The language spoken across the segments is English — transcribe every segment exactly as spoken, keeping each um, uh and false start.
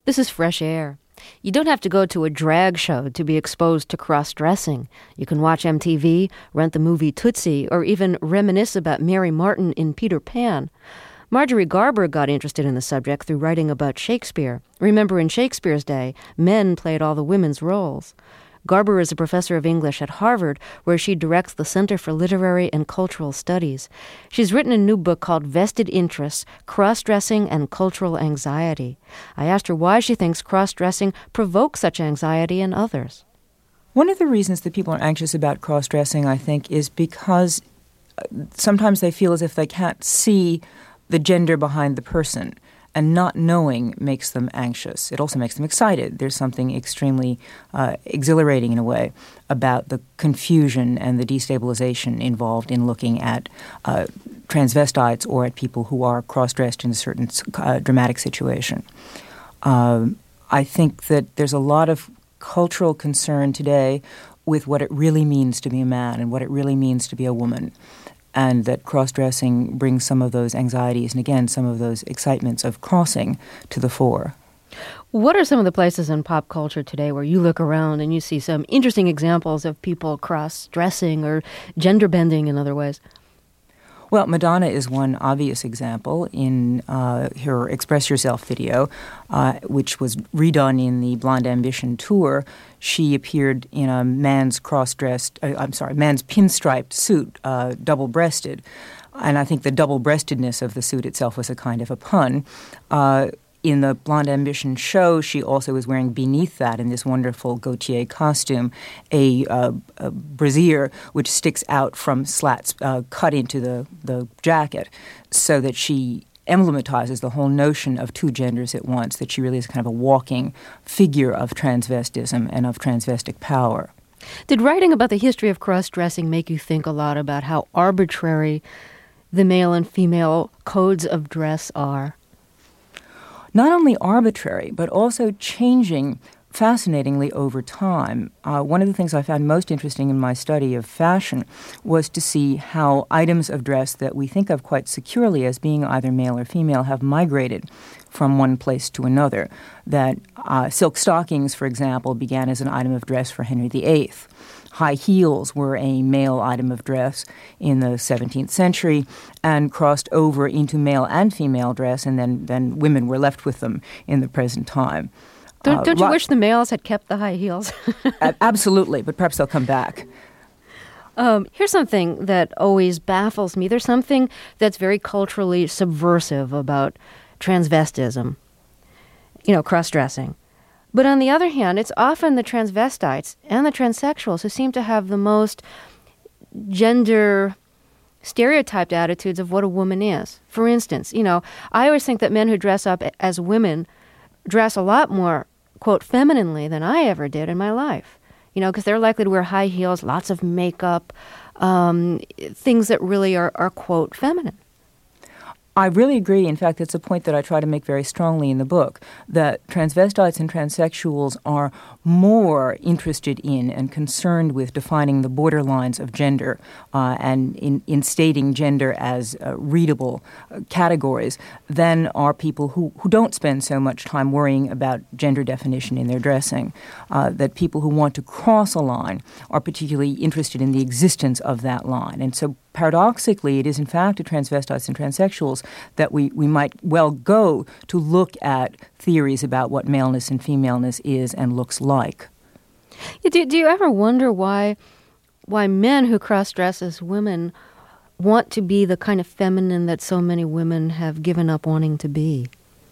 This is Fresh Air. You don't have to go to a drag show to be exposed to cross-dressing. You can watch M T V, rent the movie Tootsie, or even reminisce about Mary Martin in Peter Pan. Marjorie Garber got interested in the subject through writing about Shakespeare. Remember, in Shakespeare's day, men played all the women's roles. Garber is a professor of English at Harvard, where she directs the Center for Literary and Cultural Studies. She's written a new book called Vested Interests, Cross-Dressing and Cultural Anxiety. I asked her why she thinks cross-dressing provokes such anxiety in others. One of the reasons that people are anxious about cross-dressing, I think, is because sometimes they feel as if they can't see the gender behind the person. And not knowing makes them anxious. It also makes them excited. There's something extremely uh, exhilarating in a way about the confusion and the destabilization involved in looking at uh, transvestites or at people who are cross-dressed in a certain uh, dramatic situation. Um, I think that there's a lot of cultural concern today with what it really means to be a man and what it really means to be a woman. And that cross-dressing brings some of those anxieties and, again, some of those excitements of crossing to the fore. What are some of the places in pop culture today where you look around and you see some interesting examples of people cross-dressing or gender-bending in other ways? Well, Madonna is one obvious example in uh, her Express Yourself video, uh, which was redone in the Blonde Ambition tour. She appeared in a man's cross-dressed, uh, I'm sorry, man's pinstriped suit, uh, double-breasted. And I think the double-breastedness of the suit itself was a kind of a pun. Uh, in the Blonde Ambition show, she also was wearing beneath that, in this wonderful Gautier costume, a, uh, a brassiere which sticks out from slats uh, cut into the, the jacket, so that she emblematizes the whole notion of two genders at once, that she really is kind of a walking figure of transvestism and of transvestic power. Did writing about the history of cross-dressing make you think a lot about how arbitrary the male and female codes of dress are? Not only arbitrary, but also changing fascinatingly over time. Uh, one of the things I found most interesting in my study of fashion was to see how items of dress that we think of quite securely as being either male or female have migrated from one place to another. That uh, silk stockings, for example, began as an item of dress for Henry the Eighth. High heels were a male item of dress in the seventeenth century and crossed over into male and female dress, and then, then women were left with them in the present time. Don't, uh, don't you ro- wish the males had kept the high heels? Absolutely, but perhaps they'll come back. Um, here's something that always baffles me. There's something that's very culturally subversive about transvestism, you know, cross-dressing. But on the other hand, it's often the transvestites and the transsexuals who seem to have the most gender stereotyped attitudes of what a woman is. For instance, you know, I always think that men who dress up as women dress a lot more, quote, femininely than I ever did in my life. You know, because they're likely to wear high heels, lots of makeup, um, things that really are, are, quote, feminine. I really agree. In fact, it's a point that I try to make very strongly in the book, that transvestites and transsexuals are more interested in and concerned with defining the borderlines of gender uh, and in, in stating gender as uh, readable uh, categories than are people who, who don't spend so much time worrying about gender definition in their dressing. Uh, that people who want to cross a line are particularly interested in the existence of that line. And so paradoxically, it is in fact to transvestites and transsexuals that we, we might well go to look at theories about what maleness and femaleness is and looks like. Do, do you ever wonder why why men who cross-dress as women want to be the kind of feminine that so many women have given up wanting to be?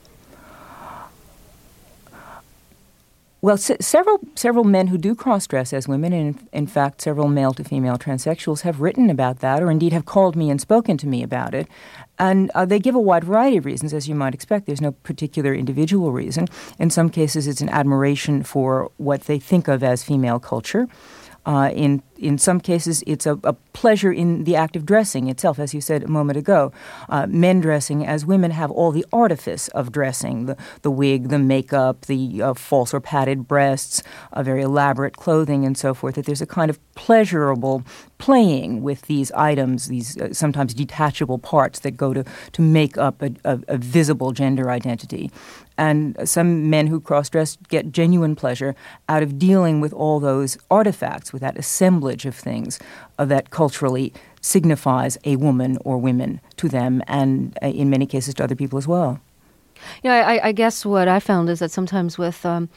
Well, s- several several men who do cross-dress as women, and in, in fact several male-to-female transsexuals have written about that, or indeed have called me and spoken to me about it. And uh, they give a wide variety of reasons, as you might expect. There's no particular individual reason. In some cases, it's an admiration for what they think of as female culture. Uh, in in some cases, it's a, a pleasure in the act of dressing itself, as you said a moment ago. Uh, men dressing, as women have all the artifice of dressing, the, the wig, the makeup, the uh, false or padded breasts, uh, very elaborate clothing, and so forth, that there's a kind of pleasurable playing with these items, these uh, sometimes detachable parts that go to, to make up a, a, a visible gender identity. And some men who cross-dress get genuine pleasure out of dealing with all those artifacts, with that assemblage of things uh, that culturally signifies a woman or women to them, and uh, in many cases to other people as well. Yeah, I, I guess what I found is that sometimes with um,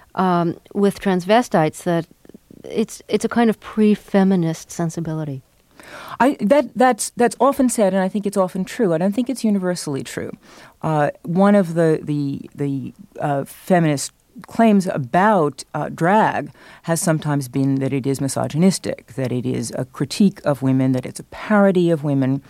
um, with transvestites, that it's it's a kind of pre-feminist sensibility. I, that that's that's often said, and I think it's often true. I don't think it's universally true. Uh, one of the the the uh, feminist claims about uh, drag has sometimes been that it is misogynistic, that it is a critique of women, that it's a parody of women,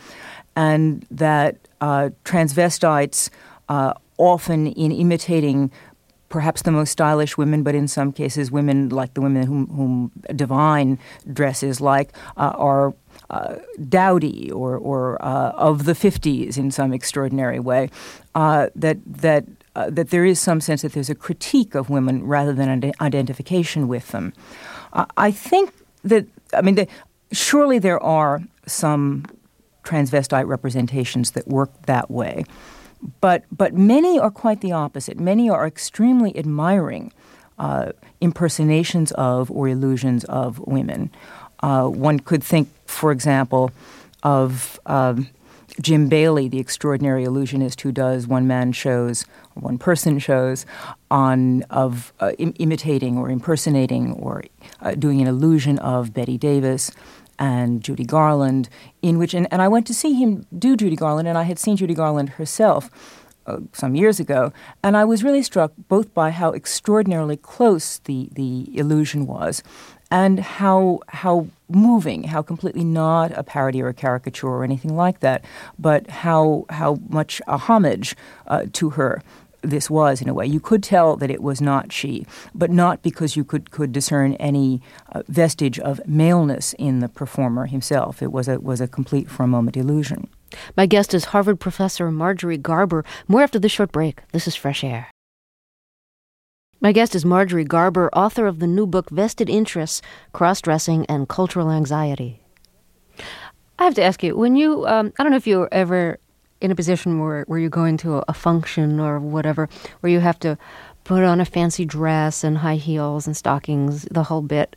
and that uh, transvestites uh, often, in imitating perhaps the most stylish women, but in some cases women like the women whom, whom Divine dresses like, uh, are uh, dowdy or, or uh, of the fifties in some extraordinary way, uh, that that uh, that there is some sense that there's a critique of women rather than an identification with them. Uh, I think that, I mean, the, surely there are some transvestite representations that work that way. But but many are quite the opposite. Many are extremely admiring uh, impersonations of or illusions of women. Uh, one could think, for example, of um, Jim Bailey, the extraordinary illusionist who does one-man shows, or one-person shows, on of uh, im- imitating or impersonating or uh, doing an illusion of Betty Davis and Judy Garland, in which, and, and I went to see him do Judy Garland, and I had seen Judy Garland herself uh, some years ago, and I was really struck both by how extraordinarily close the, the illusion was, and how how moving, how completely not a parody or a caricature or anything like that, but how how much a homage uh, to her this was in a way. You could tell that it was not she, but not because you could, could discern any uh, vestige of maleness in the performer himself. It was a was a complete, for a moment, illusion. My guest is Harvard professor Marjorie Garber. More after this short break. This is Fresh Air. My guest is Marjorie Garber, author of the new book Vested Interests, Cross-Dressing and Cultural Anxiety. I have to ask you, when you, um, I don't know if you were ever in a position where, where you're going to a, a function or whatever, where you have to put on a fancy dress and high heels and stockings, the whole bit.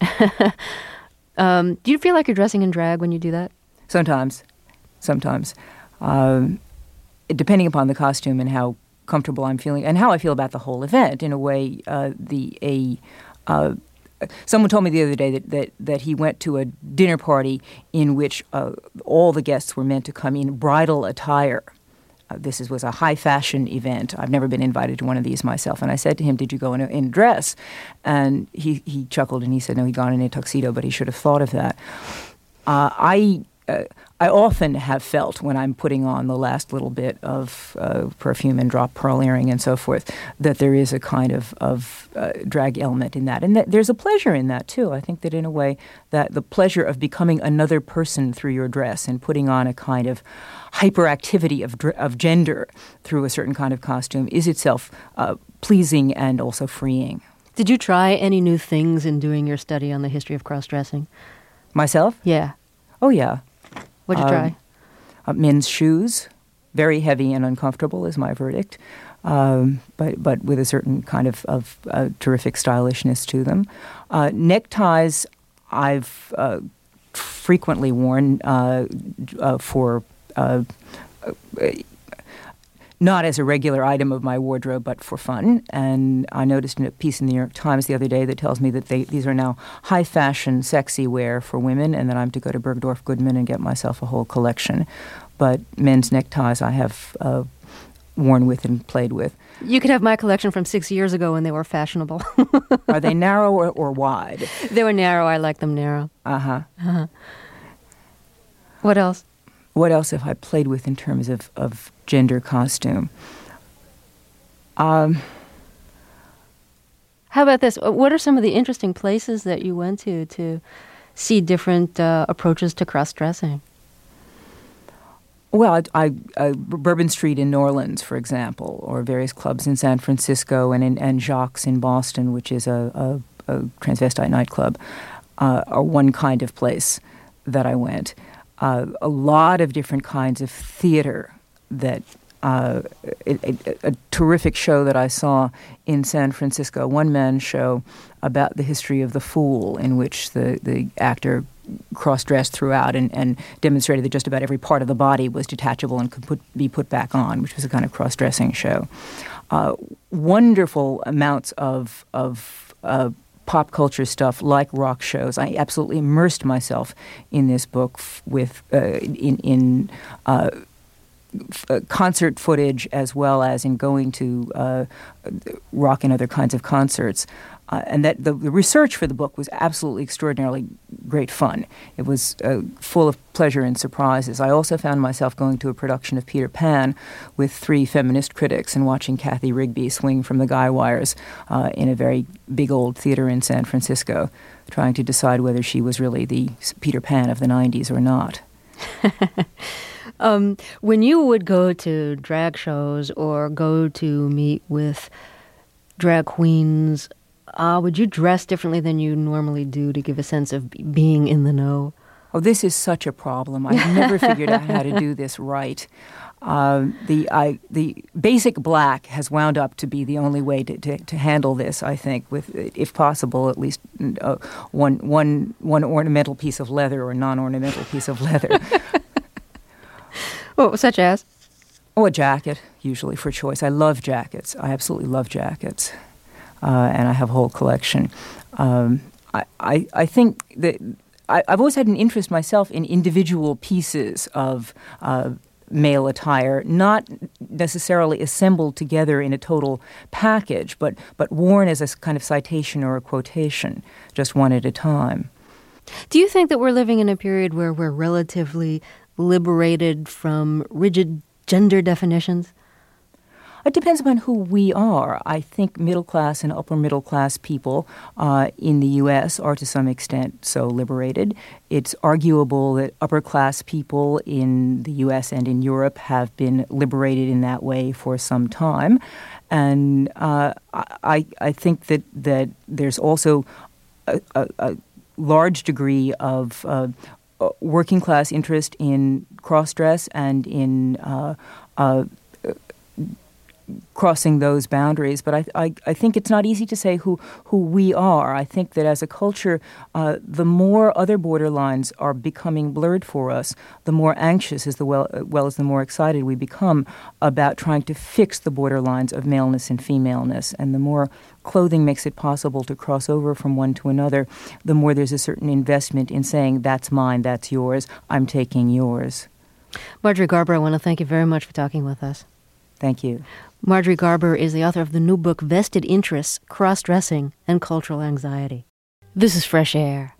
um, do you feel like you're dressing in drag when you do that? Sometimes. Sometimes. Um, depending upon the costume and how comfortable I'm feeling and how I feel about the whole event. In a way, uh, the a uh, someone told me the other day that, that, that he went to a dinner party in which uh, all the guests were meant to come in bridal attire. Uh, this is, was a high fashion event. I've never been invited to one of these myself. And I said to him, "Did you go in a, in a dress?" And he, he chuckled and he said, "No, he'd gone in a tuxedo, but he should have thought of that." Uh, I uh, I often have felt when I'm putting on the last little bit of uh, perfume and drop pearl earring and so forth that there is a kind of, of uh, drag element in that. And that there's a pleasure in that, too. I think that in a way that the pleasure of becoming another person through your dress and putting on a kind of hyperactivity of, dr- of gender through a certain kind of costume is itself uh, pleasing and also freeing. Did you try any new things in doing your study on the history of cross-dressing? Myself? Yeah. Oh, yeah. What'd you um, try? Uh, men's shoes, very heavy and uncomfortable is my verdict, um, but but with a certain kind of, of uh, terrific stylishness to them. Uh, neckties I've uh, frequently worn uh, uh, for uh, uh, not as a regular item of my wardrobe, but for fun. And I noticed in a piece in the New York Times the other day that tells me that they, these are now high-fashion, sexy wear for women, and that I'm to go to Bergdorf Goodman and get myself a whole collection. But men's neckties I have uh, worn with and played with. You could have my collection from six years ago when they were fashionable. Are they narrow or, or wide? They were narrow. I like them narrow. Uh-huh. Uh-huh. What else? What else have I played with in terms of, of gender costume? Um, How about this? What are some of the interesting places that you went to to see different uh, approaches to cross-dressing? Well, I, I, uh, Bourbon Street in New Orleans, for example, or various clubs in San Francisco and in, and Jacques in Boston, which is a, a, a transvestite nightclub, uh, are one kind of place that I went. Uh, a lot of different kinds of theater that uh, a, a, a terrific show that I saw in San Francisco, a one-man show about the history of the Fool, in which the, the actor cross-dressed throughout and, and demonstrated that just about every part of the body was detachable and could put, be put back on, which was a kind of cross-dressing show. Uh, wonderful amounts of of uh, pop culture stuff like rock shows. I absolutely immersed myself in this book f- with uh, in in uh, f- uh, concert footage as well as in going to uh, rock and other kinds of concerts. Uh, and that the, the research for the book was absolutely extraordinarily great fun. It was uh, full of pleasure and surprises. I also found myself going to a production of Peter Pan with three feminist critics and watching Kathy Rigby swing from the guy wires uh, in a very big old theater in San Francisco, trying to decide whether she was really the Peter Pan of the nineties or not. um, when you would go to drag shows or go to meet with drag queens, Uh, would you dress differently than you normally do to give a sense of b- being in the know? Oh, this is such a problem. I've never figured out how to do this right. Uh, the I, the basic black has wound up to be the only way to, to, to handle this, I think, with, if possible, at least uh, one, one, one ornamental piece of leather or non-ornamental piece of leather. Oh, such as? Oh, a jacket, usually for choice. I love jackets. I absolutely love jackets. Uh, and I have a whole collection. Um, I, I, I think that I, I've always had an interest myself in individual pieces of uh, male attire, not necessarily assembled together in a total package, but, but worn as a kind of citation or a quotation, just one at a time. Do you think that we're living in a period where we're relatively liberated from rigid gender definitions? It depends upon who we are. I think middle-class and upper-middle-class people uh, in the U S are to some extent so liberated. It's arguable that upper-class people in the U S and in Europe have been liberated in that way for some time. And uh, I, I think that, that there's also a, a, a large degree of uh, working-class interest in cross-dress and in uh, uh, crossing those boundaries. But I, I, I think it's not easy to say who, who we are. I think that as a culture, uh, the more other borderlines are becoming blurred for us, the more anxious as the well, well as the more excited we become about trying to fix the borderlines of maleness and femaleness. And the more clothing makes it possible to cross over from one to another, the more there's a certain investment in saying, that's mine, that's yours, I'm taking yours. Marjorie Garber, I want to thank you very much for talking with us. Thank you. Marjorie Garber is the author of the new book, Vested Interests, Cross-Dressing and Cultural Anxiety. This is Fresh Air.